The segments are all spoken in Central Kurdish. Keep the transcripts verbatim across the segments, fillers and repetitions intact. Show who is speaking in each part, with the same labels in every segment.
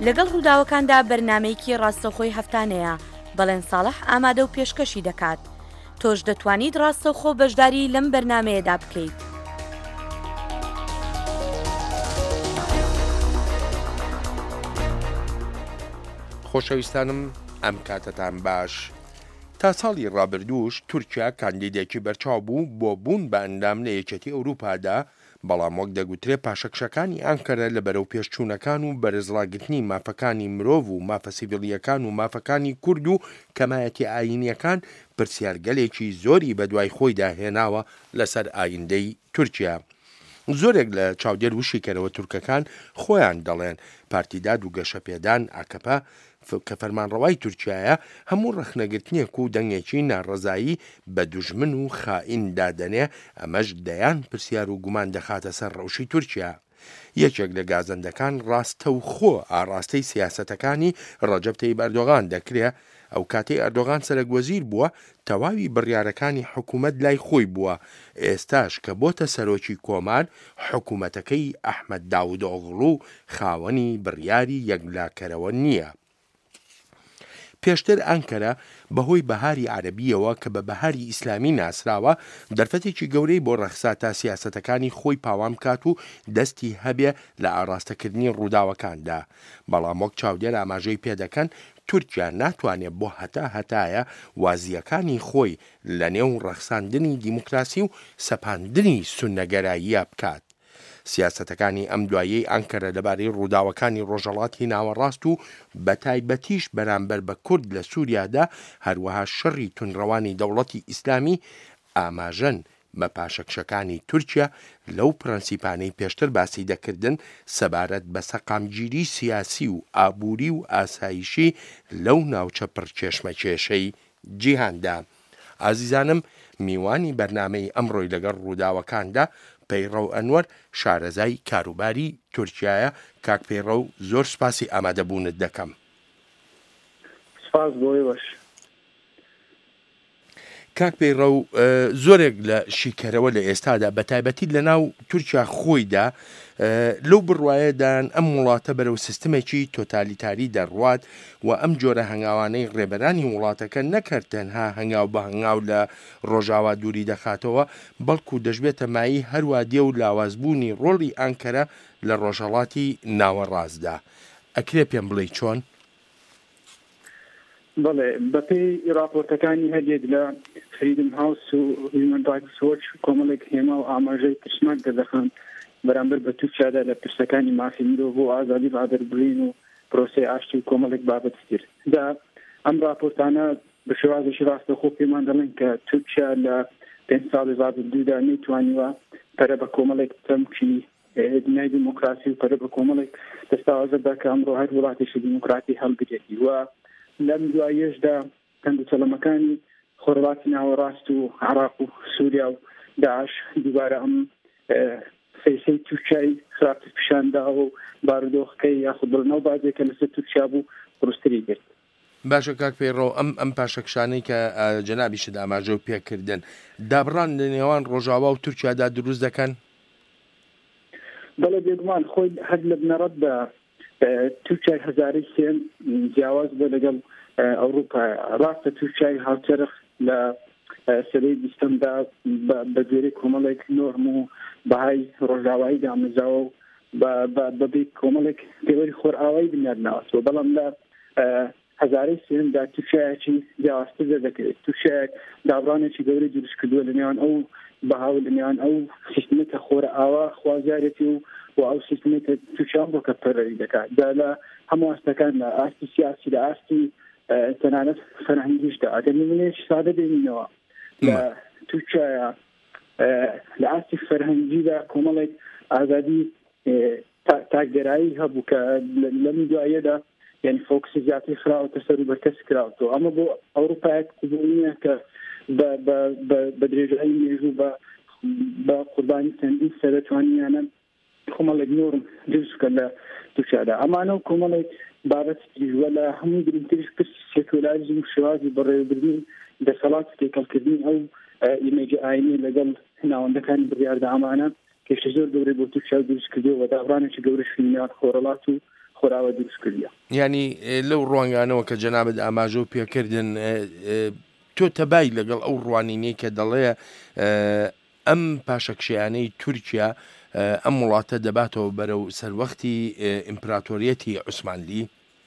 Speaker 1: لەگەڵ ڕووداوەکاندا بەرنامەیەکی ڕاستەوخۆی هەفتانەیە بەڵێن ساڵح ئامادە و پێشکەشی دەکات. تۆش دەتوانیت ڕاستەوخۆ بەشداری لەم بەرنامەیەدا بکەیت.
Speaker 2: خۆشەویستانم ئەم کاتتان باش. تا ساڵی ڕابردووش تورکیا کاندیدێکی بەرچاو بوو بۆ بوون بە ئەندام لە یەکێتی ئەوروپادا، بەڵام وەک دەگوترێت پاشەکشەکانی ئەنکەرە لە بەرەو پێشچوونەکان و بەرزڕاگرتنی مافەکانی مرۆڤ و مافە سیڤیلیەکان و مافەکانی کورد و کەمایەتی ئاینیەکان پرسیارگەلێکی زۆری بەدوای خۆیدا هێناوە لەسەر ئایندەی تورکیا. زۆرێک لە چاودێر و شیکەرەوە تورکەکان خۆیان دەڵێن پارتیداد و گەشەپێدان ئاکەپە کە فەرمانڕەوای تورکیایە هەموو ڕەخنەگرتنێک و دەنگێکی ناڕەزایی بە دوژمن و خائین دادەنێ، ئەمەش دەیان پرسیار و گومان دەخاتە سەر ڕەوشی تورکیا. یەکێک لە گازەندەکان ڕاستە و خۆ ئاڕاستەی سیاسەتەکانی ڕەجەب تەیب ئەردۆغان دەکرێت. ئەو کاتەی ئەردۆغان سەرۆکوەزیر بووە تەواوی بڕیارەکانی حکوومەت لای خۆی بووە، ئێستاش کە بۆتە سەرۆکی کۆمار حکوومەتەکەی ئەحمەد داودۆغڵو خاوەنی بڕیاری یەکلاکەرەوە نییە. پێشتر ئەنکەرە بەهۆی بەهاری عەرەبیەوە کە بە بەهاری ئیسلامی ناسراوە دەرفەتێکی گەورەی بۆ ڕەخسا تا سیاسەتەکانی خۆی پاوام کات و دەستی هەبێ لە ئاراستەکردنی ڕووداوەکاندا. بەڵام وەک چاودێر ئاماژەی پێدەکەن تورکیا ناتوانێت بۆ هەتا هەتایە وازیەکانی خۆی لە نێو ڕەخساندنی دیموکراسی و سەپاندنی سونەگەراییە بکات. سیاسەتەکانی ئەم دوایەی ئەنکەرە لەبارەی ڕووداوەکانی ڕۆژهەڵاتی ناوەڕاست و بە تایبەتیش بەرامبەر بە کورد لە سووریادا هەروەها شەڕی تونڕەوانی دەوڵەتی ئیسلامی ئاماژەن بە پاشەکشەکانی تورکیا لەو پرەنسیپانەی پێشتر باسی دەکردن سەبارەت بە سەقامگیری سیاسی و ئابووری و ئاسایشی لەو ناوچە پڕچێشمەکێشەی جیهاندا. ئازیزانم، میوانی بەرنامەی ئەمڕۆی لەگەڵ ڕووداوەکاندا پەیڕەو ئەنوەر شارەزای کاروباری تورکیایە. کاک پەیڕەو، زۆر سپاسی ئامادەبوونت دەکەم.
Speaker 3: سپاس بۆی باش.
Speaker 2: کاک پەیڕەو، زۆرێک لە شیکەرەوە لە ئێستادا بە تایبەتی لە ناو تورکیا خۆیدا لەو بڕوایەدان ئەم وڵاتە بەرەو سیستمێکی تۆتالیتاری دەڕوات و ئەم جۆرە هەنگاوانەی ڕێبەرانی وڵاتەکە نەکرد تەنها هەنگاو بە هەنگاو لە ڕۆژاوا دووری دەخاتەوە، بەڵکو دەژبێتە مایی هەروە دێ و لاوازبوونی ڕۆڵی ئەنکەرە لە ڕۆژهەڵاتی ناوەڕاستدا. ئەکرێ پێم بڵێ چۆن؟
Speaker 3: بەڵێ بەپێی راپۆرتەکانی هەرێک لە فریدم هاوس و هیومن رایتس وۆچ کۆمەڵێک هێما و ئاماژەی ترسناک دەدەخەن بەرامبەر بە تورکیادا لە پرسەکانی مافی مرۆڤ و ئازادی ڕادەربڕین و پرۆسەی ئاشتی و کۆمەڵێک بابەت تر. دا ئەم راپۆرتانە بە شێوازێکی ڕاستەخۆ پێمان دەڵێن کە تورکیا لە پێنج ساڵی ڕابردوودا نەیتوانیوە پەرە بە کۆمەڵێک تەمکی دنیای دیموکراسی و پەرە بە کۆمەڵێک دەستاوازەدا کە ئەمڕۆ هەر وڵاتێکی دیموکراتی هەڵبگرێتی و لەم دوایەشدا کەندوچەلەمەکانی خۆرهەڵاتی ناوەڕاست و عێراق و سووریا و داعش دووبارە ئەم فەیسەی تورکیای خراپتر پیشاندا و بارودۆخەکەی یاخود بڵنەو بازێکە لەسەر تورکیا بوو ڕوستری کرد.
Speaker 2: باشە کاک پەیڕەو، ئەم ئەم پاشەکشانەی کە جەنابیشت ئاماژە و پێکردن دابڕان لە نێوان ڕۆژاوا و تورکیادا دروست دەکەن؟
Speaker 3: بەڵێ بێگومان خۆی هەر لە بنەڕەت بە تورکیای هەزارەی سێن جیاواز بە لەگەڵ ئەوروپا. ڕاستە تورکیای هاوچەرخ لە سەدەی بیستەمدا بە گوێرەی کۆمەڵێک نۆرم و بەهای ڕۆژاوایی دامەزاوە و بەبێ کۆمەڵێک پێوەری خۆرئاوایی بنیاد ناوەستەوە، بەڵام لە هەزارەی سێندا تورکیایەکی جیاوازتر دەکرێت. تورکیای دابڕانێکی گەورەی دروست کردووە لە نێوان ئەو بەهاو لە نێوان ئەو سیستمێکە خۆرئاوا خوازیارەتی و و ئەو سیستمێکە تووشیان بۆ کە پەروەری دەکات. دا لە هەموو ئاستەکان لە ئاستی سیاسی لە ئاستی تەنانەت فەرهەنگیشدا ئەگەر نمونەیەکی سادە ببینەوە لە تورکیایە لە ئاستی فەرهەنگیدا کۆمەڵێک ئازادی تاکگەرایی هەبوو کە لەم دوایەدا یعنی فۆکسی زیاتر خراوەتە سەر و بەرکەس کراوەتەوە. ئەمە بۆ ئەوروپایەک نییە کە بە درێژایی مێژوو بە قوربانی چەندین سەرەتوانیانە کۆمەڵێک نۆرم دروستکە لە تورکیادا. ئەمانە و کۆمەڵێک بابەت تریژوە لە هەموو گرنگتریش پرسی سێکولاریزم و شێوازی بەڕێوەبردنی دەسەڵات تێکەڵکردنی ئەو ئیمێجی ئاینی لەگەڵ ناوەندەکانی بڕیاردە ئەمانە کێشە زۆر گەورەی بۆ تورکیا دروست کردووە و دابڕانێکی گەورەش نێوان خۆرهەڵات و خۆراوە دروست کردیە.
Speaker 2: ینی لەو ڕوانگانەوە کە جەنابەت ئاماژە و پێکردن تۆ تەبای لەگەڵ ئەو ڕوانینەی کە دەڵێ ئەم پاشەکشیانەی تورکیا ئەم وڵاتە دەباتەوە بەرەو سەروەختی ئیمپراتۆریەتی عوسمانلی؟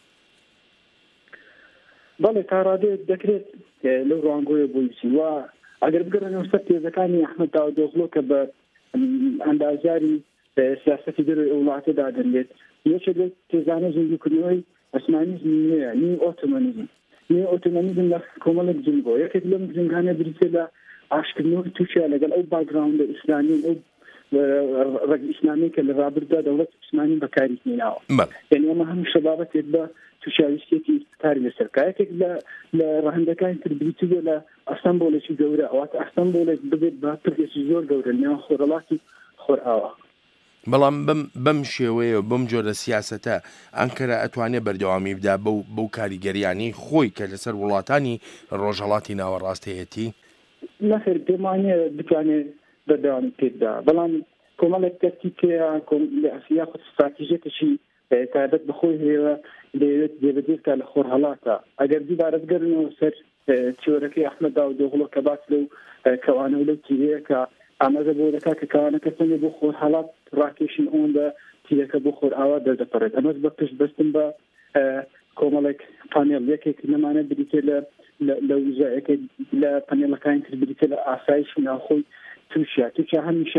Speaker 3: بەڵێ تا ڕادێ دەکرێت لەو ڕوانگۆیە بۆیسی وە ئەگەر بگەڕێنەوە سەر تێزەکانی ئەحمەد داودۆغڵۆ کە بە ئەندازیاری سیاسەتی دەروی وڵاتەدا دەنێت یەکێ لە تێزانە زیندوکردنەوەی ئەسمانیزم نییە نی ئۆتۆمانیزم نی ئۆتۆمانیزم لە کۆمەڵێک جنگۆ یەکێک لەم جنگانە بریتێ لە ئاشکردنەوەی تووشیا لەگەڵ ئەو باگراوندە ئیسلامی ئەو ڕێگ ئیسلامی کە لە ڕابردا دەوڵەت عوسمانی بەکاری هێناوە یعنی ئەمە هەموو شەبابەتێک بە تووشاویستێکی کاری لەسەرکایەکێک لە ڕەهندەکانی تر بریتیە لە ئەستەمبۆلێکی گەورە ئەواتە ئەستەمبۆلێک ببێت بە پردێکی زۆر گەورە نێوان خۆرەڵاتی خۆرئاوە.
Speaker 2: بەڵام بەم شێوەیە بەم جۆرە سیاسەتە ئەنکەرە ئەتوانێت بەردەوامی بدا بەو کاریگەریانی خۆی کە لەسەر وڵاتانی ڕۆژهەڵاتی ناوەڕاستەیەتی
Speaker 3: نەخێر پێمانە بتوانێت بەردەوامی پێدا بەڵام کۆمەڵێک تەکتیکەیە لە ئەسیا خۆ استراتیژیەتشی تایبەت بەخۆی هەیە دەیەوێت جێبەجێکە لە خۆرهەڵاتە ئەگەر دووبارە بگەڕێنەوە سەر تیۆرەکەی ئەحمەد داودۆغڵۆ کە باس لەو کەوانە و لەو تیرەیە کە ئاماژە بۆ دەکات کە کەوانەکە چەندێ بۆ خۆرهەڵات ڕاکێشین ئەوەندە تیرەکە بۆ خۆرئاوا دەردەپەڕێت ئەمەش بە پشت بەستن بە کۆمەڵێک پانێڵ یەکێک نەمانە بریتێ لە لە وزایەکە لە پەنێڵەکانی تر بریتێ لە ئاسایشی ناوخۆی تووشیا تووشیا هەمیشە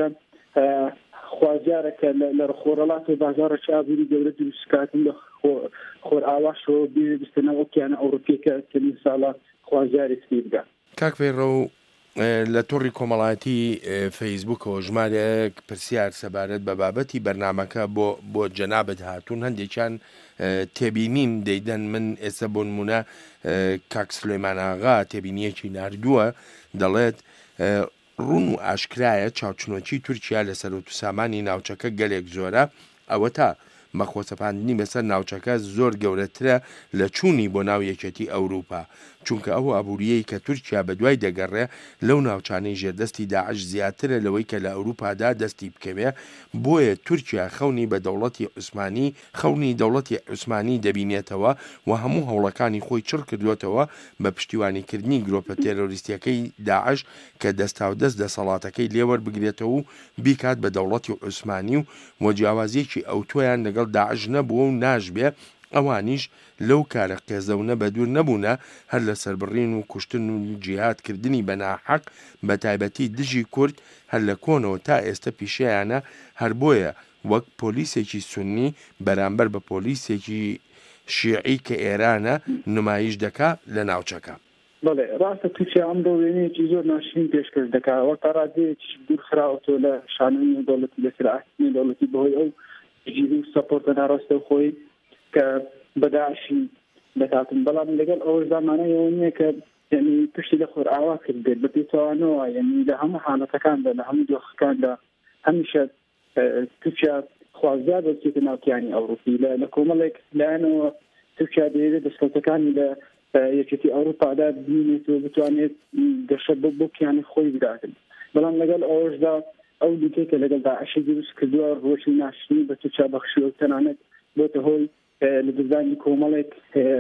Speaker 3: خوازیارەکە لە خۆرەڵات و بازارە چابووری گەورە دروستکاتن لە خۆرئاواشەوە بستنە ئۆکیانە ئەوروپیەکە چەندین ساڵە خوازیارێکی بگات.
Speaker 2: کاک فەیڕۆ لە تۆڕی کۆمەڵایەتی فەیسبووکەوە ژمارەیەک پرسیار سەبارەت بە بابەتی بەرنامەکە بۆ بۆ جەنابەت هاتوون هەندێکیان تێبینین دەیدەن من ئێستا بۆ نمونە کاک سلێمان ئاغا تێبینیەکی ناردووە دەڵێت ڕوون و ئاشکرایە چاوچنۆکی تورکیا لە سەرۆت و سامانی ناوچەکە گەلێک زۆرە ئەوە تا مەخۆسەپاندنی بەسەر ناوچەکە زۆر گەورەترە لە چوونی بۆ ناو یەکێتی ئەوروپا چونکە ئەو ئابوووریەی کە تورکیا بەدوای دەگەڕێ لەو ناوچانەی ژێردەستی داعش زیاترە لەوەی کە لە ئەوروپادا دەستی بکەوێ بۆیە تورکیا خەونی بە دەوڵەتی عوسمانی خەونی دەوڵەتی عوسمانی دەبینێتەوە و هەموو هەوڵەکانی خۆی چڕ کردوێتەوە بە پشتیوانیکردنی گرۆپە تێرۆریستیەکەی داعش کە دەستاودەست دەسەڵاتەکەی لێوەربگرێتەوە و بیکات بە دەوڵەتی عوسمانی و وەجیاوازیەکی ئەوتۆیان لەگەڵ داعش نەبووە و ناژبێ ئەوانیش لەو کارە قێزەونە بە دوور نەبوونە هەر لە سەربڕین و کوشتن و جیهادکردنی بە ناحەق بە تایبەتی دژی کورد هەر لە کۆنەوە تا ئێستا پیشەیانە هەر بۆیە وەک پۆلیسێکی سونی بەرامبەر بە پۆلیسێکی شیعی کە ئێرانە نمایش دەکا لە ناوچەکە.
Speaker 3: بەڵێ ڕاستە تووشیا ئەم دەوێنەیەکی زۆر ناشرین پێشکەش دەکاتەوە تا ڕادەیەکی دوور خراوەتەوە لە شانۆی دەوڵەتی لەسەر ئاستنی دەوڵەتی بەهۆی ئەو جیری و سەپۆرتە ناڕاستە خۆی کە بەداشی دەکاتن بەڵام لەگەڵ ئەوە زمانەیەوە نییە کە یعنی پشتی لە خۆرئاوا کرد بێت بە پێچەوانەوە یعنی لە هەموو حالەتەکاندا لە هەموو دۆخەکاندا هەمیشە تووشیا خوازیار بەچێتە ناوکیانی ئەوروپی لە کۆمەڵێک لایەنەوە تووشیا دەیەوێت دەستکەوتەکانی لە یەکێتی ئەوروپادا ببینێت و بتوانێت گەشە بۆ کیانی خۆی بداتن بەڵام لەگەڵ ئەوەشدا ئەو دیکەی کە لەگەڵ داعشی دروست کردووە ڕۆژی ناشرین بە تووشیا بەخشیوە تەنانەت بۆتە هۆی لە دزانی کۆمەڵێک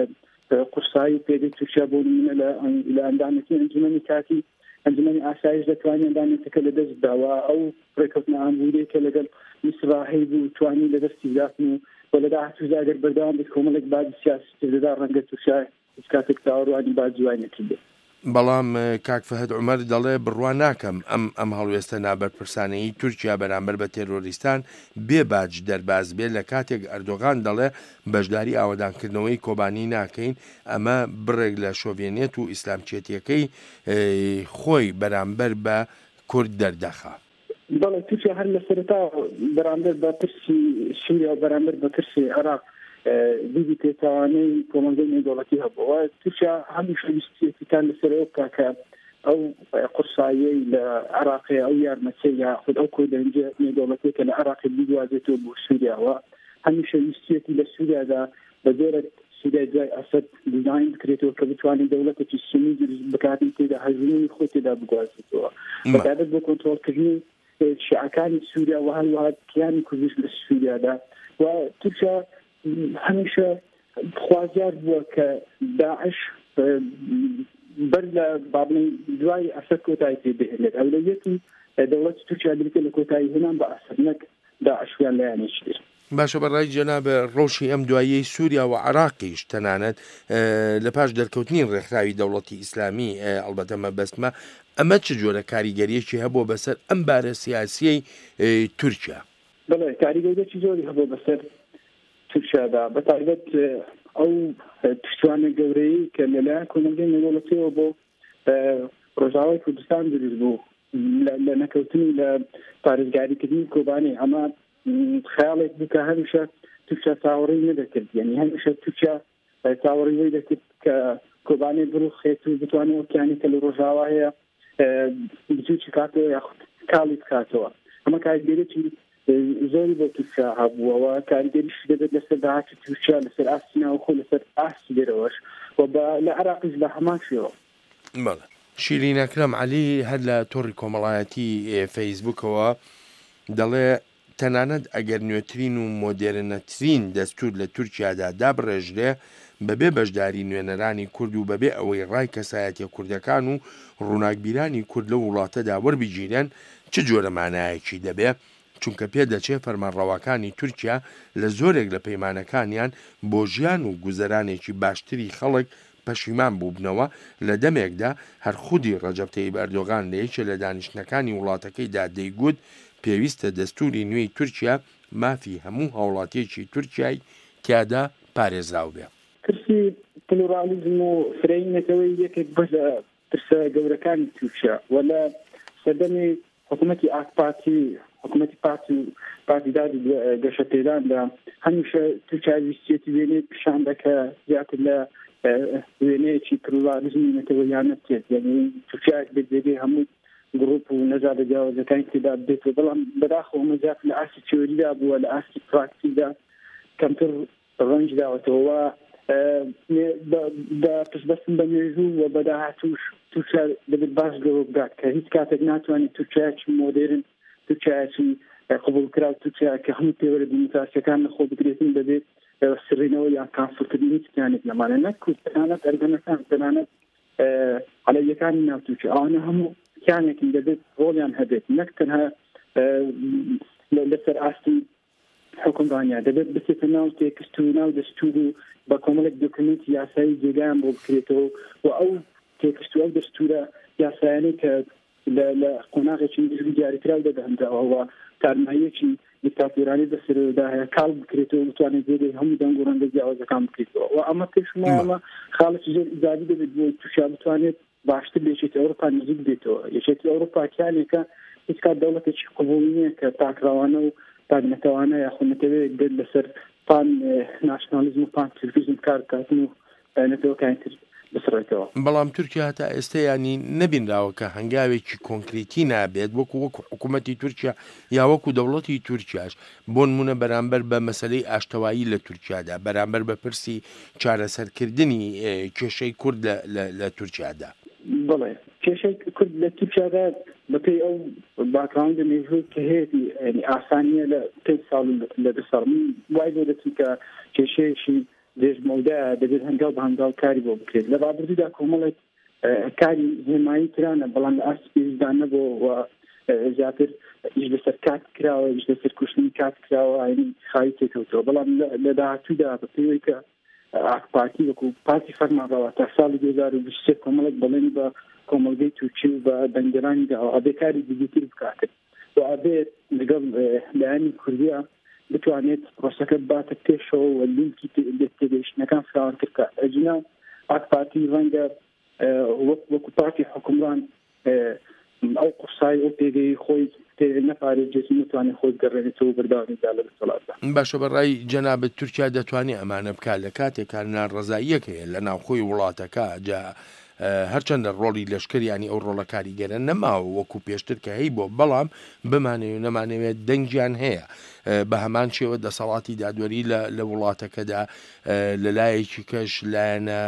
Speaker 3: قورسایی پێدەی تووشیا بۆ نمونە لە ئەندامەتی ئەنجومەنی کاتی ئەنجومەنی ئاسایش دەتوانێت ئەندامەتەکە لە دەست داوە ئەو ڕێکەوتنە ئامبورەیە کە لەگەڵ میسرا هەیبوو توانی لە دەستی داتن و بۆ لە داهاتوودا ئەگەر بەردەوام بێت کۆمەڵێک باجی سیاسی دەدا ڕەنگە تووشا هیچ کاتێک داوەڕوانی باجوانێتی بێت.
Speaker 2: بەڵام کاک فەهەد عومەر دەڵێ بڕوا ناکەم ئەم ئەم هەڵوێستە نابەرپرسانەی تورکیا بەرامبەر بە تێرۆریستان بێ باج دەرباز بێت لە کاتێک ئەردۆغان دەڵێ بەشداری ئاوەدانکردنەوەی کۆبانی ناکەین ئەمە بڕێک لە شۆڤێنێت و ئیسلامچێتیەکەی خۆی بەرامبەر بە کورد دەردەخا.
Speaker 3: بەڵێ تووشیا هەر لە سەرەتا بەرامبەر بە پرسی سووریا و بەرامبەر بە پرسی عێراق دیدی پێچەوانەی کۆمەلگەی نێودەوڵەتی هەبووە تووشیا هەمیشە ویستیەکان لەسەرەوە بکات کە ئەو قورساییەی لە عێراقی ئەو یارمەچەی یا خود ئەو کۆدەنجە نێودەوڵەتێک کە لە عێراقی بیوازێتەوە بۆ سووریاوە هەمیشە ویستیەتی لە سووریادا بە جۆرە سووریا جای ئەسەد دیزاین بکرێتەوە کە بتوانێت دەوڵەتێکی سنی دروست بکاتن تێدا هەژمونی خۆی تێدا بگوازێتەوە بەتایبەت بۆ کۆنتڕۆڵکردنی شیعەکانی سووریا و هەروەها کیانی کوردیش لە سووریادا و تووشیا هەمیشە خوازیار بووە کە داعش بەر لە بابڵین دوای ئەسەد کۆتایی پێ بهێنێت ئەولەیەتی دەوڵەتی تورکیا بریتە لە کۆتایی هێنان بە ئەسەد نەک داعشیان لایەنێکی تر.
Speaker 2: باشە بەڕای جەنابە ڕۆژی ئەم دوایەی سووریا و عراقیش تەنانەت لە پاش دەرکەوتنی ڕێکخراوی دەوڵەتی ئیسلامی ئەڵبەتە مەبەستمە ئەمە چ جۆرە کاریگەریەکی هەبوو بەسەر ئەم بارە سیاسیەی تورکیا؟
Speaker 3: بەڵێ کاریگەریەکی زۆری هەبوو بەسەر تورکیادا بەتایبەت ئەو پشتوانە گەورەی کە لەلایەن کۆمەلگەی نێودەوڵەتیەوە بۆ ڕۆژاوای کوردستان دروست بوو لە نەکەوتنی لە پارێزگاریکردنی کۆبانێ ئەمە خەیاڵێک بوو کە هەمیشە تورکیا چاوەڕێی نەدەکرد یعنی هەمیشە تورکیا چاوەڕێی وەی دەکرد کە کۆبانێ بڕوخێت و بتوانێت ئەوکیانی کە لە ڕۆژاوا هەیە بچوکی کاتەوە یاخود کاڵی بکاتەوە ئەمە کاریگەریەکی زۆری بۆ تورکیا هەبووەوە کاریگەریش دەبێت لەسەر داهاتی تورکیا لەسەر ئاستی ناوخۆ لەسەر ئاستی دەرەوەش و لە عێراقیش بە هەمان شێوە.
Speaker 2: بەڵێ شیرین ئەکرەم عەلی هەر لە تۆڕی کۆمەڵایەتی فەیسبووکەوە دەڵێ تەنانەت ئەگەر نوێترین و مۆدێرنەترین دەستور لە تورکیادا دابڕێژرێ بەبێ بەشداری نوێنەرانی کورد و بەبێ ئەوەی ڕای کەسایەتیە کوردەکان و ڕووناکبیرانی کورد لە وڵاتەدا وەربگیرێن چ جۆرە مانایەکی دەبێ چونکە پێ دەچێت فەرمانڕەوەکانی تورکیا لە زۆرێک لە پەیمانەکانیان بۆ ژیان و گوزەرانێکی باشتری خەڵک پەشیمان بووبنەوە لە دەمێکدا هەر خودی ڕەجەب تەیب ئەردۆغان لە یەکێ لە دانیشتەکانی وڵاتەکەیدا دەیگوت پێویستە دەستوری نوێی تورکیا مافی هەموو هاوڵاتیەکی تورکیای تیادا پارێزراو بێ.
Speaker 3: ترسی پلورالیزم و فرەینەکەوەی یەکێک بەشە ترسە گەورەکانی تورکیا وە لە سەردەمی حکوومەتی ئاکپارتی حکوومەتی پارتی و پارتیداری گەشەپێداندا هەمیشە تورکیا ویستێتی وێنەی پیشان دەکە زیاتر لە وێنەیەکی پلورالیزمی نەتەوەیان نەبێت یعنی تورکیا بێت هەموو گروپ و نەجات جیاوازەکانی تێدا بێتەوە بەڵام بەداخەوە مەجات لە ئاسی تیۆریدا بووە لە ئاسی پراکتیکدا کەمتر ڕەنج داوەتەوە پشتبەستن بە مێژوو و بەداهاتوش تورکیا دەبێت باش گەوە بگات کە هیچ کاتێک ناتوانێت تورکیاکی مۆدێرن تورکیاکی قبولکرا تورکیا کە هەموو پێوەرە دیموکراسیەکان لەخۆ بگرێتن دەبێت سرینەوە یان کانفورکردنی هیچیانێک لەمانە نەکوت تەنانەت ئەرگەنەکان تەنانەت عەلەویەکانی ناو تورکیا ئەوانە هەموو کیانێکی دەبێت ڕۆڵیان هەبێت نەک تەنها لەسەر ئاستی حکومڕانیا دەبێت بچێتە ناو تێکست و ناو دەستور و بە کۆمەڵێک دۆکومنتی یاسایی جێگایان بۆ بکرێتەوە و ئەو تێکست و ئەو دەستورە یاسایانەی کە لە قۆناغێکی مێژووی دیاریکراو دەدەهێنرێتەوە تارماییەکی دیکتاتۆرانەی بەسەرەوەدا هەیە کاڵ بکرێتەوە بتوانێت جێگەی هەموو دەنگ و ڕەنگە جیاوازەکان بکرێتەوە و ئەمە پێشمە ئەمە خاڵێکی زۆر ئیجابی دەبێت بۆ تورکیا بتوانێت باشتر بێچێتی ئەوروپا نزیک بێتەوە یەکێتی ئەوروپا کیانێکە هیچ کات دەوڵەتێکی قبوڵ نییە کە تاکراوانە و تاگنەتەوانە یاخود نەتەوێت بێت لەسەر پان ناشنالیزم و پان تورکیزم کار کاتن و نەتەوەکانی تر بسڕێتەوە.
Speaker 2: بەڵام تورکیا تا ئێستا ینی نەبینراوە کە هەنگاوێکی کۆنکریتی نابێت وەکو وەکو حکوومەتی تورکیا یا وەکو دەوڵەتی تورکیاش بۆ نمونە بەرامبەر بە مەسەلەی ئاشتەوایی لە تورکیادا بەرامبەر بە پرسی چارەسەرکردنی کێشەی کورد لە تورکیادا.
Speaker 3: بڵێ کێشەی کورد لە تورکیادا بەپێی ئەو باکراوند مێژوو کە هەیەی ئاسانیە لە پێنج ساڵ لە دەسەڵ وای بۆ دەچین کە کێشەیەکی دێژمەودا دەبێت هەنگاو بە هەنگاو کاری بۆ بکرێت لە ڕابردوودا کۆمەڵێک کاری هێمایی کرانە بەڵام لە ئاستی پێویستدا نەبووە زیاتر ئیش لەسەر کات کراوە ئیش لەسەر کوشتنی کات کراوە ئاینی خاوی تێکەوتەوە بەڵام لە داهاتوودا بە پێوەی کە ئاکپارتی وەکو پارتی فەرمانڕەوا تا ساڵی دوو هەزار و بیست و سێ کۆمەڵێک بەڵێنی بە کۆمەلگەی تورکی و بە بەنگەرانی داوە ئەبێ کاری جدیتر بکاتێت و ئەبێت لەگەڵ لایەنی کوردیا بتوانێت ڕۆستەکە باتە پێشەوە و لینکی تێگەیشتنەکان فراوانتر بکات ئەجنا ئاکپارتی ڕەنگە وەکو پارتی حکومڕان ئەو قورسایی ئەو پێگەی خۆی نەپارێزێت نتوانێت خۆی گەڕێنێتەوە بەرداوامیدا لە دەسەڵاتدا.
Speaker 2: باشە بەڕای جەنابەت تورکیا دەتوانێت ئەمانە بکات لە کاتێکا ناڕەزاییەک هەیە لە ناوخۆی وڵاتەکە جا هەرچەندە ڕۆڵی لەشکریانی ئەو ڕۆڵە کاریگەرە نەماوە وەکو پێشتر کە هەی بۆ بەڵام بمانەوێت نەمانەوێت دەنگیان هەیە بە هەمان شێوە دەسەڵاتی دادوەری لە وڵاتەکەدا لەلایەکی کەش لایەنە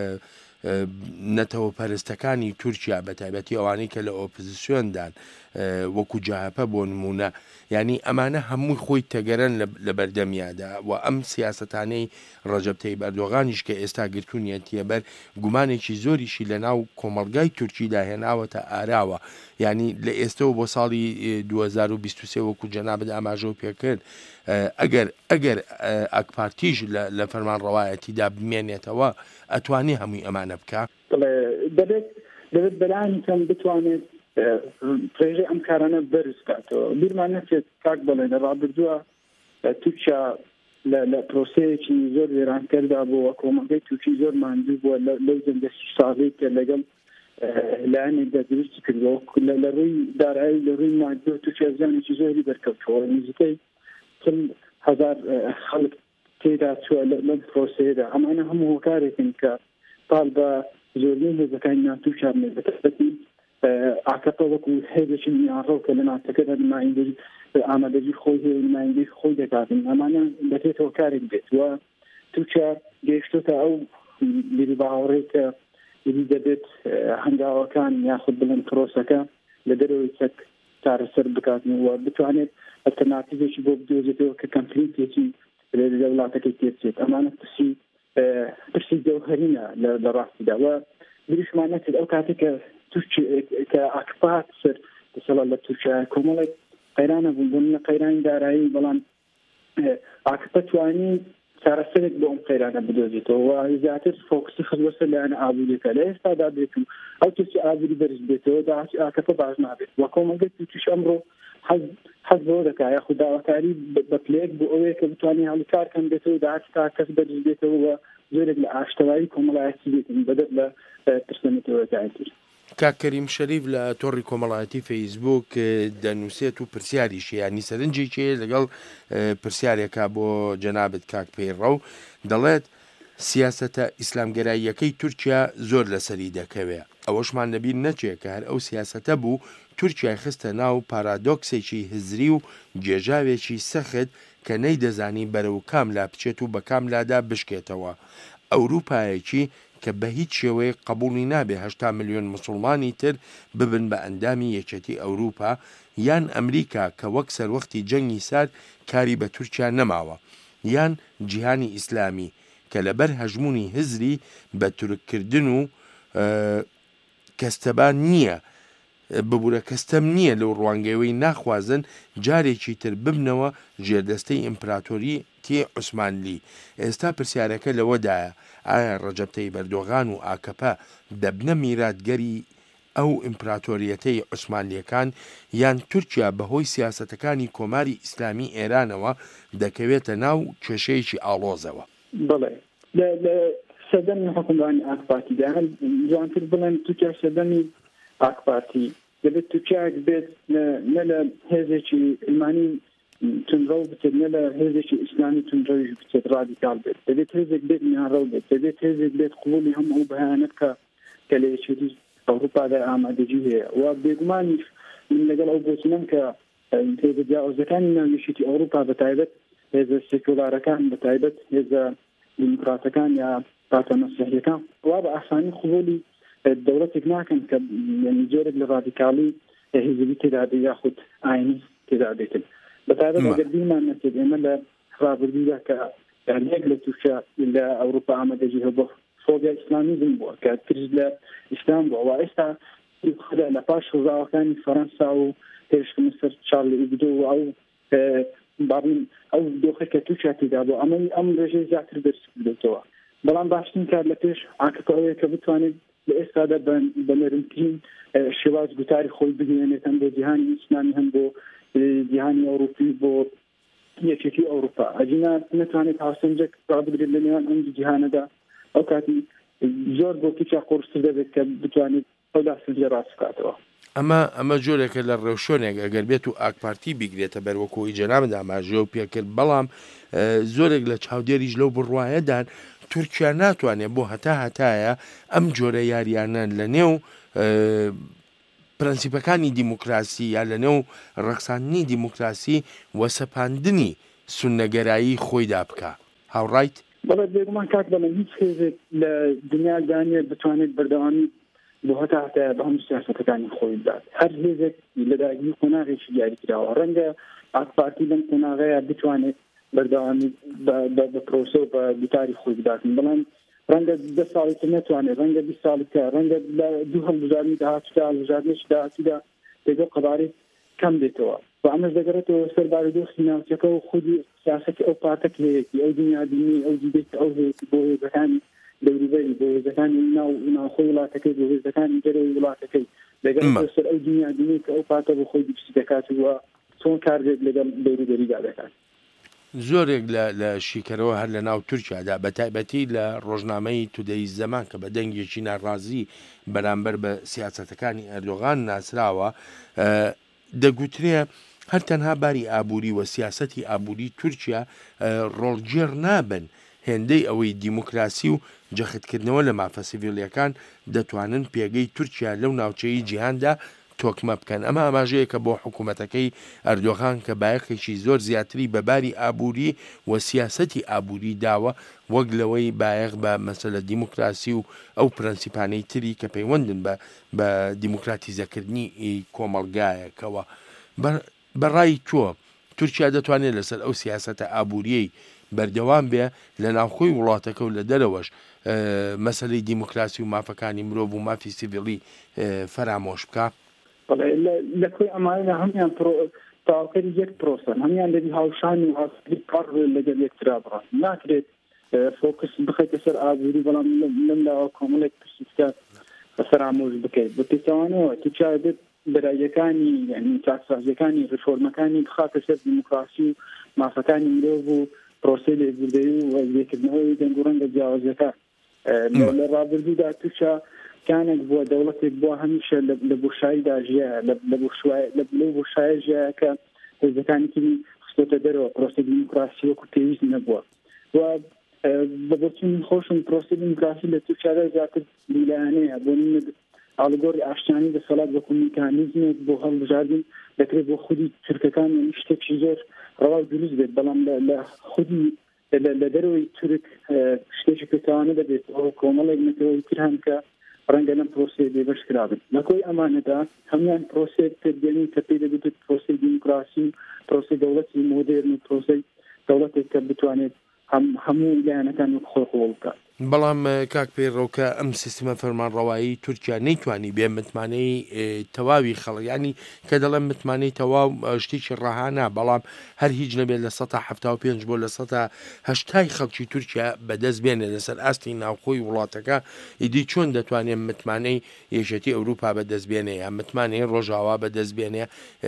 Speaker 2: نەتەوە پەرستەکانی تورکیا بە تایبەتی ئەوانەی کە لە ئۆپۆزیسیۆندان وەکو جاهەپە بۆ نمونە ینی ئەمانە هەمووی خۆی تەگەرن لە بەردەمیادا و ئەم سیاسەتانەی ڕەجەب تەیب ئەردۆغانیش کە ئێستا گرتوونیەتیە بەر گومانێکی زۆریشی لە ناو کۆمەڵگای تورکیدا هێناوەتە ئاراوە. ینی لە ئێستەوە بۆ ساڵی دوو هەزار و بیست و سێ وەکو جەنابەت ئاماژە پێکرد ئەگەر ئەگەر ئاکپارتیش لە فەرمانڕەوایەتیدا بمێنێتەوە ئەتوانی هەمووی ئەمانە بکە.
Speaker 3: دەبێت دەبێت بەلایانی کەم بتوانێت پرێژەی ئەم کارانە بەرز بکاتەوە. بیرمان نەچێت کاک بڵێ لە ڕابردووە تورکیا لە پرۆسەیەکی زۆر وێرانکەردا بووە، کۆمەڵگەی تورکی زۆر ماندوو بووە لەو جەنگە ساڵەی کە لەگەڵ لایەنێکدا دروستی کردەوە لە ڕووی دارایی لە ڕووی مادیە تورکیا زیانێکی زۆری بەرکەوتەوە. نزیکەی چل هەزار خەڵک تێدا چووە لەم پرۆسەیەدا. ئەمانە هەموو هۆکارێکن کە پاڵ بە زۆربەی هێزەکانی ناتو چارنێ بەتەبەتی ئاکەپە وەکو هێزێکی میانڕەو کە لە ناوچەکەدا نمایندەی ئامادەجی خۆی هەیە نمایندەی خۆی دەکاتن. ئەمانە دەبێتەوە کارێک بێت و تورکیا گەیشتۆتە ئەو بیری باوەڕێ کە دەبێت هەنگاوەکان یاخود بڵێن پرۆسەکە لە دەرەوەی چەک چارەسەر بکاتن و بتوانێت ئەلتەرناتیڤێکی بۆ بدۆزێتەوە کە کەمپلیتێکی لە وڵاتەکەی تێبچێت. ئەمانە پرسی پرسی جەوهەرینە لە ڕاستیدا و بریشمان نەکرد ئەو کاتێک کە کە ئاکپات سەر دەسەڵات لە تورکیا کۆمەڵێک قەیرانە بوون بوون لە قەیرانی دارایی، بەڵام ئاکپە توانی چارەسەرێک بۆ ئەم قەیرانە بدۆزێتەوە و زیاتر فۆکسی خزوەسەر لایەنە ئابووریەکە لە ئێستادا بێت و ئەو تورکی ئابووری بەرز بێتەوە داهاتی ئاکپە باش نابێت و کۆمەڵگەی تورکیش ئەمڕۆ حەز بۆ دەکات یاخود داواکاری بە پلەیەک بۆ ئەوەیە کە بتوانێت هەڵوکارکەم بێتەوە داهاتی تا کەس بەرز بێتەوە و زۆرێک لە ئاشتەوایی کۆمەڵایەتی بێتن بەدەر لە پرسەنێتەوەکایتر.
Speaker 2: کاک کەریم شەریف لە تۆڕی کۆمەڵایەتی فەیسبوک دەنووسێت و پرسیاریشی ینی سەرنجێکی لەگەڵ پرسیارێکا بۆ جەنابەت کاک پەیڕەو دەڵێت سیاسەتە ئیسلامگەراییەکەی تورکیا زۆر لەسەری دەکەوێت. ئەوەشمان لەبیر نەچێت کە هەر ئەو سیاسەتە بوو تورکیا خستە ناو پارادۆکسێکی هزری و گێژاوێکی سەخت کە نەیدەزانی بەرەو کاملا بچێت و بە کاملادا بشکێتەوە. ئەوروپایەکی کە بە هیچ شێوەیە قبولی نابێ هەشتا ملیۆن مسلمانی تر ببن بە ئەندامی یەکێتی ئەوروپا، یان ئەمریکا کە وەک سەروەختی جەنگی سارد کاری بە تورکیا نەماوە، یان جیهانی ئیسلامی کە لەبەر هەژمونی هزری بە تورککردن و کەستەبان نییە ببوورە کەستەم نییە لەو ڕوانگەیەوەی ناخوازن جارێکی تر ببنەوە ژێردەستەی ئیمپراتۆری تێ عوسمانلی. ئێستا پرسیارەکە لەوەدایە ئایا ڕەجەب تەیب ئەردۆغان و ئاکەپە دەبنە میراتگەری ئەو ئیمپراتۆریەتەی عوسمانلیەکان یان تورکیا بەهۆی سیاسەتەکانی کۆماری ئیسلامی ئێرانەوە دەکەوێتە ناو کێشەیەکی ئاڵۆزەوە.
Speaker 3: بڵێ لە سەردەمی حکومڕانی ئاکپارتیدا جوانتر بڵێن تورکیا سەردەمی ئاکپارتی دەبێت تورکیاک بێت نە لە هێزێکی ئەلمانی تونڕەو بچێت نە لە هێزێکی ئیسلامی تونڕەویش بچێت ڕادیکال بێت، دەبێت هێزێک بێت میانڕەو بێت، دەبێت هێزێک بێت قبولی هەموو ئەو بەیانەت کە کە لە یەکێتی ئەوروپادا ئامادەجی هەیە و بێگومانیش من لەگەڵ ئەو بۆچینەم کە هێزە جیاوازەکانی ناو یەکێتی ئەوروپا بەتایبەت هێزە سێکولارەکان بەتایبەت هێزە دیموکراتەکان یا پارتە مەسیحیەکان وا بە ئاسانی قبولی دەوڵەتێک ناکەن کە یعنی جۆرێک لە ڕادیکاڵی حیزبی تێدا بێت یاخود ئاینی تێدا بێتن. بەتایبەت ئەگەر بیرمان نەچێت ئێمە لە ڕابردوودا کە یەک لە تووشە لە ئەوروپا ئامادەجی هەبوو فۆبیا ئیسلامیزم بووە کە ترس لە ئیسلام بووە و ئێستا لە پاش ڕزاوەکانی فەرەنسا و هێرشکردنی سەر چارلی ئێبدۆ و ئەو باڵین ئەو دۆخە کە تووشە تێدا بوو ئەمە ئەم ڕێژەی زیاتر دەرس کردێتەوە. بەڵام باشترین کار لە پێش ئاکەپەوەیە کە بتوانێت لە ئێستادا بە نەرمترین شێواز گوتاری خۆی بگەێنێت هەم بۆ جیهانی ئیسلامی هەم بۆ جیهانی ئەوروپی بۆ یەکێتی ئەوروپا. ئەجینا نەتوانێت هاوسەنجێک ڕابگرێت لە نێوان ئەم جیهانەدا ئەو کاتی زۆر بۆ کیچا قورستر دەبێت کە بتوانێت ئەو داسنجە ڕاست بکاتەوە.
Speaker 2: ئەمە ئەمە جۆرێکە لە ڕێوشۆنێک ئەگەر بێت و ئاکپارتی بیگرێتە بەروەکۆی جەنابەت ئاماژە و پێکرد، بەڵام زۆرێک لە چاودێریش لەو بڕواایەدان تورکیا ناتوانێت بۆ هەتا هەتایە ئەم جۆرە یاریانە لە نێو پرەنسیپەکانی دیموکراسی یا لە نێو ڕەخساندنی دیموکراسی وە سەپاندنی سونەگەرایی خۆیدا بکە. هاوڕایت؟
Speaker 3: بەڵێ بێگومان کاک بەڵێن هیچ هێزێک لە دنیادانە بتوانێت بەردەوامی بۆ هەتا هەتایە بە هەموو سیاسەتەکانی خۆی بدات. هەر هێزێک لە داگیری قۆناغێکی دیاری کراوە. ڕەنگە ئاکپارتی لەم قۆناغەیە بتوانێت بەردەوامی بە پرۆسە و بە بیتاری خۆی بداتن بەڵام ڕەنگە دە ساڵی تر نەتوانێت ڕەنگە بیست ساڵی تر ڕەنگە لە دوو هەڵبژارنی داهاتوودا هەڵبژارنێکی داهاتوودا لەگەڵ قەبارەی کەم بێتەوە و ئەمەش دەگەڕێتەوە سەر بارودۆخی ناوچەکە و خودی سیاسەتی ئەو پارتەک هەیەی ئەو دنیادینی ئەو دیبێت ئەو هەیەی بۆ هێزەکانی دەوروبەری بۆ هێزەکانی ناو ناوخۆی وڵاتەکەی بۆ هێزەکانی دەرەوەی وڵاتەکەی لەگەڵ سەر ئەو دنیادینی کە ئەو پارتە بۆ خۆی دروستی دەکات وە چۆن کارێک لەگەڵ دەوروبەریدا دەکات
Speaker 2: زۆرێک لە شیکەرەوە هەر لە ناو تورکیادا بە تایبەتی لە ڕۆژنامەی تودەی زەمان کە بە دەنگێکی ناڕازی بەرامبەر بە سیاسەتەکانی ئەردۆغان ناسراوە دەگوترێ هەر تەنها باری ئابووری و سیاسەتی ئابووری تورکیا ڕۆڵگێڕ نابن هێندەی ئەوەی دیموکراسی و جەختکردنەوە لە مافە سیڤیلیەکان دەتوانن پێگەی تورکیا لەو ناوچەی جیهاندا تۆکمە بکەن ئەمە ئاماژەیەکە بۆ حکوومەتەکەی ئەردۆغان کە بایەخێکی زۆر زیاتری بەباری ئابووری و سیاسەتی ئابووری داوە وەک لەوەی بایەخ بە مەسەلە دیموکراسی و ئەو پرەنسیپانەی تری کە پەیوەندن بە دیموکراتیزەکردنی کۆمەڵگایەکەوە بەڕای تۆ تورکیا دەتوانێت لەسەر ئەو سیاسەتە ئابووریەی بەردەوام بێ لە ناوخۆی وڵاتەکە و لە دەرەوەش مەسەلەی دیموکراسی و مافەکانی مرۆڤ و مافی سیڤیلی فەرامۆش بکە
Speaker 3: لە کوێی ئەمانە هەمیان تاواکەری یەک پرۆسن هەمیان لەبی هاوشانی و هاوسری کار لەگەڵ یەکترا بڕات ناکرێت فۆکس بخەیتە سەر ئابووری بەڵام لەمداوە کۆمەڵێک پرسیستە فەرامۆش بکەیت بە پێچەوانەوە تورکیا بێت بەرایەکانی یعنی چاکسازیەکانی ڕفۆرمەکانی بخاتە سەر دیموکراسی و مافەکانی مرۆڤ و پرۆسەی لێبوردەوی و وەزیەکردنەوەی دەنگ و ڕەنگە جیاوازەکە لە ڕابردوودا تورکیا كانت بۆ دەوڵەتێک بۆ هەمیشە لە بۆشاییدا ژیە لە بۆشایە ژیە کە هێزەکانی تری خستۆتە دەرەوە پرۆسە دیموکراسی وەکو پێویست نەبووە و بەبچین خۆشم پرۆسە دیموکراسی لە تورکیادا زیاتر بیلایانەیە بۆ ئاڵگۆڕی ئاشتیانی دەسەڵات وەکو میکانیزمێک بۆ هەڵبژاردن دەکرێت بۆ خودی تورکەکان شتێکی زۆر ڕەواو دروست بێت بەڵام لە خودی لە دەرەوەی تورک شتێکی پێتوانە دەبێت ئەو کۆمەڵێک نەکەوەی تر هەن کە ڕەنگە لەم پرۆسەیە بێبەش کرابن لەکۆی ئەمانەدا هەمویان پرۆسەیەک پێدێنین کە پێی دەبێت پرۆسەی دیموکراسی پرۆسەی دەوڵەتی مۆدێرن و پرۆسەی دەوڵەتێک کە بتوانێت هەموو لایەنەکان خۆڵ بکات
Speaker 2: بەڵام کاک پێڕۆکە ئەم سیستمە فەرمانڕەوایی تورکیا نەیتوانی بێ متمانەی تەواوی خەڵکیانی کە دەڵێن متمانەی تەواو شتێکی ڕەهانا بەڵام هەر هیچ نەبێت لە سەد هەفتا و پێنج بۆ لە سەد هەشتای خەڵکی تورکیا بەدەست بێنێ لەسەر ئاستی ناوخۆی وڵاتەکە ئیدی چۆن دەتوانێت متمانەی یەکێتی ئەوروپا بەدەست بێنێ یا متمانەی ڕۆژاوا بەدەست بێنێ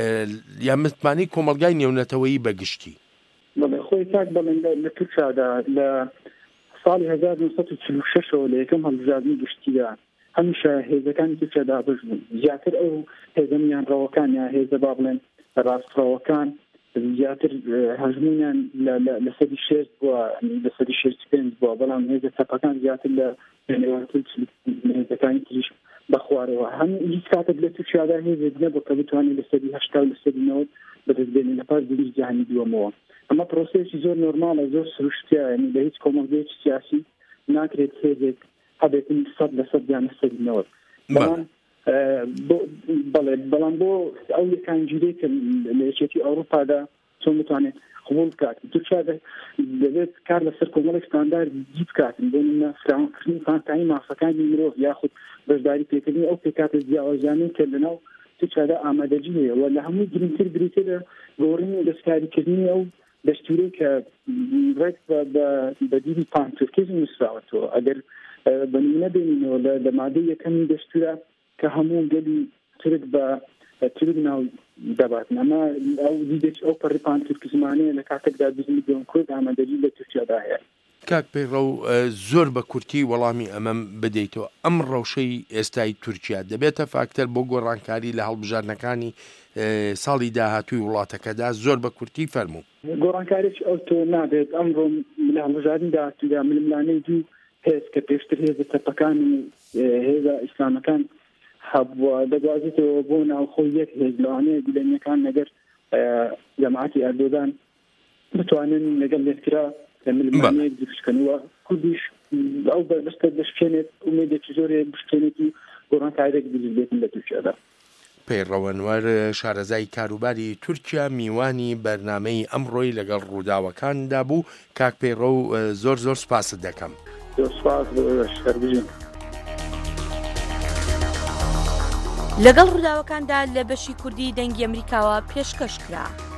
Speaker 2: یا متمانەی کۆمەلگای نێونەتەوەیی بەگشتی
Speaker 3: خۆی کاک بەڵێن لە تورکیادا لە ساڵی هەزار و نۆ سەد و چل و شەشەوە لە یەکەم هەڵبژاردننی گشتیدا هەمیشە هێزەکانی تورکیا دابش بوون زیاتر ئەو هێزە میانڕەوەکان یا هێزە با بڵێن ڕاستڕەوەکان زیاتر هەژمونیان لە سەدی شێست بووە لە سەدی شێست پێنج بووە بەڵام هێزە چەپەکان زیاتر لە هێزەکانی تریش بەخوارەوە هەم هیچ کاتێک لە تورکیادا هێزێک نەبوو کە بتوانێت لە سەدی هەشتا و لە سەدی نەوەت بەدەستبێنێت لە پاش دووری جیهانی دووەمەوە ئەمە پرۆسەیەکی زۆر نۆرمالە زۆر سروشتیە یعنی لە هیچ کۆمەڵگەیەکی سیاسی ناکرێت هێزێک هەبێتن سەد لە سەد یان سەدی نەوەت بەڵێ بەڵام بۆ ئەو یەکانگیرەی کە لە یەکێتی ئەوروپادا چۆن بتوانێت قبول بکات تورکیا دەبێت کار لەسەر کۆمەڵێک ستانداردی بکاتن بۆ نمونە فراوانکردنی فانتایی مافەکانی مرۆڤ یاخود بەشداری پێکردنی ئەو پێکاتە جیاوازانەی کە لەناو تورکیادا ئامادەجی هەیە و لە هەموو گرنگتر بریتە لە گۆڕینی دەستکاریکردنی ئەو دەستوری کە ڕێک بە دیری پانتورکیزم نووسراوەتەوە ئەگەر بەنمونە بینینەوە لە مادەی یەکەمی دەستورە کە هەموو گەلی تورک بە تورک ناو دەباتن ئەمە ئەو دیدێک ئەو پەڕی پانتورکیزمانەیە لە کاتێکدا بیست میلیۆن کورد ئامادەجی لە تورکیادا هەیە
Speaker 2: کاک پێڕەو زۆر بە کورتی وەڵامی ئەمەم بدەیتەوە ئەم ڕەوشەی ئێستای تورکیا دەبێتە فاکتەر بۆ گۆڕانکاری لە هەڵبژاردنەکانی ساڵی داهاتووی وڵاتەکەدا زۆر بە کورتی فەرموو
Speaker 3: گۆڕانکاریش ئەو تۆ نابێت ئەمڕۆ لە هەڵبژاردننی داهاتوودا ململانەی دوو هێز کە پێشتر هێزە تەپەکانی هێزە ئیسلامەکان هەبووە دەگوازێتەوە بۆ ناوخۆی یەک هێز لەوانەیە دیلەنیەکان لەگەر جەماعەتی ئەردۆغان بتوانن لەگەڵ لێکرا لە ململانەیەک دروستکەنەوە کوردیش ئەو بەستە دەشکێنێت ئومێدێکی زۆرێ بشکێنێتی گۆڕانکاریێک دروست بێتن لە تورکیادا
Speaker 2: پەیڕەوەنوەر شارەزای کاروباری تورکیا میوانی بەرنامەی ئەمڕۆی لەگەڵ ڕووداوەکاندا بوو. کاک پەیڕە و زۆر زۆر سپاست دەکەم.
Speaker 1: لەگەڵ ڕووداوەکاندا لە بەشی کوردی دەنگی ئەمریکاوە پێشکەش کرا.